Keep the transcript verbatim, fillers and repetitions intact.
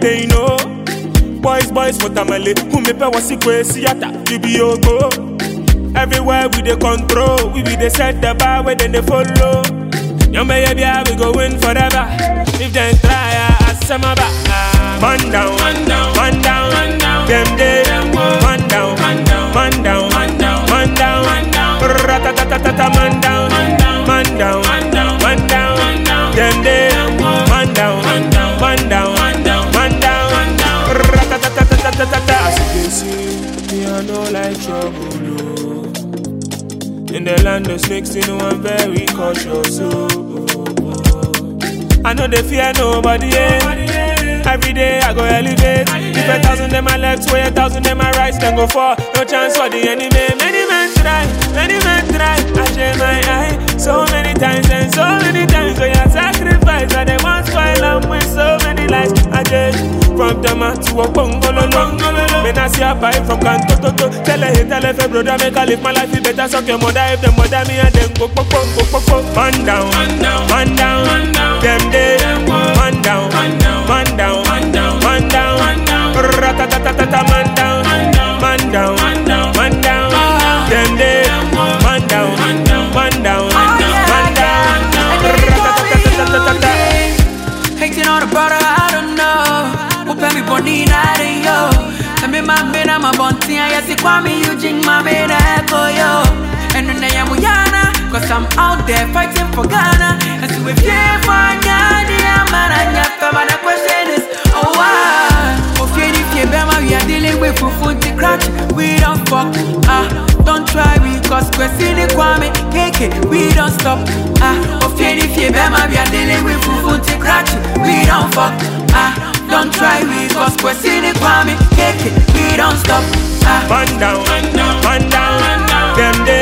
they know. Boys, boys, what am I li? Who me pay was sick way, siata, you be go. Everywhere we dey control, we be dey set the bar where then they follow. Young baby, we go win forever. If they try, I some about. Man down, man down, man down, man down. Them day, man down, man down, man down, man down, man down, man down. Ratatatatata, man down, man down, man down, man down, man down. Them day, man down, man down, man down, man down, man down. Ratatatatata. As you can see, me I know like trouble. In the land of snakes, you know I'm very cautious. Oh, oh, oh. I know they fear nobody. Yeah. Every day I go elevate. If a thousand them my left, way a thousand them my right, then go for no chance for the enemy. Many men try, many men try. I share my eye so many times and so many times. So you sacrifice, and they want spoil them with so many lies. I just from Tama to a bungalow. When I see a pipe from Kanto to to, tell her, tell her, brother, make I live my life. You better suck your mother if them mother me and them go go go go go. Man down, man down, man down, man down. Them day, man down, man down, man down, man down, man down, man down. Ratatatatata, man down, man down, man down, man down, man down. Them day, man down, man down, man down, man down. Ratatatatata. Hating on a brother, I don't know. Open me body night yo. Let me my man, I'm a bunty. I see Kwame Eugene, my man, echo yo. And then I am Uyana, cause I'm out there fighting for Ghana. And so if you find Ghana, man, I got but the question is, oh why? Oh, if you bema, we are dealing with food to crutch. We don't fuck, ah, don't try we cause question the Kwame, K K, we don't stop, ah. Oh, if you bema, we are dealing with food to crutch. We don't fuck, ah. Don't try we cause question the Kwame, K K, we don't stop, ah. Man down, man down, man down, man down. Them day.